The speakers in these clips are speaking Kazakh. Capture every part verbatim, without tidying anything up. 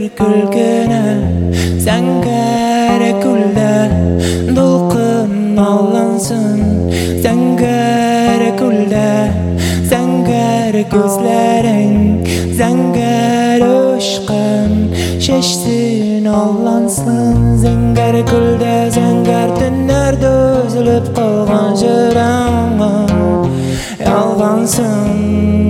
күлгені зәңгәрі күлді дулқын аллансын зәңгәрі күлді зәңгәрі көзлерің зәңгәрі ұшқын шешсін аллансын зәңгәрі күлді зәңгәр түннерді үзіліп қалған жыраңа ялғансың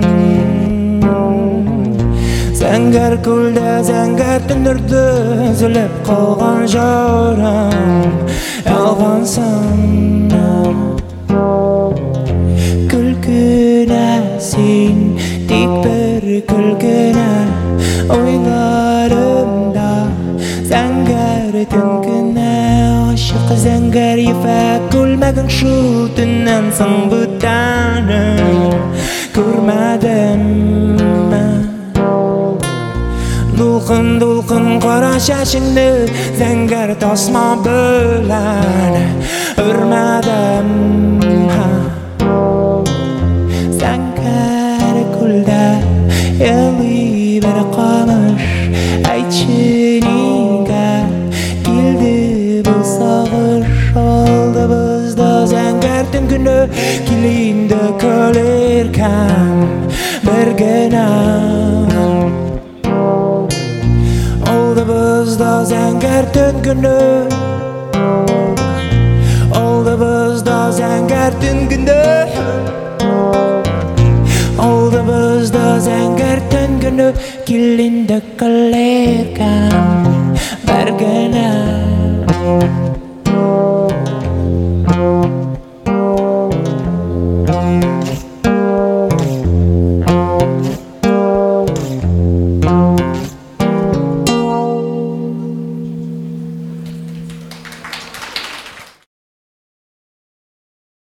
зәңгәр күлді зәңгәр түннерді үзіліп қалған жырам ялғансың күлкіні сен тек бір күлкіні ойларымда зәңгәр түнкіні ашық зәңгәр ефә күлмәгің шу түннен соң бұттаным көрмәдім Дулқын-дулқын қара шашыңды зәңгәр тасма бөлән үрмәдім зәңгәр күлді елі бір қамыш айтшы неге келді бұл сағыш алды бізді зәңгәр түнкіні келейінді күлеркем бір генам Oldu bizda zəngər tüngünü Oldu bizda zəngər tüngünü Oldu bizda zəngər tüngünü Kilində kallerkəm Bergenəm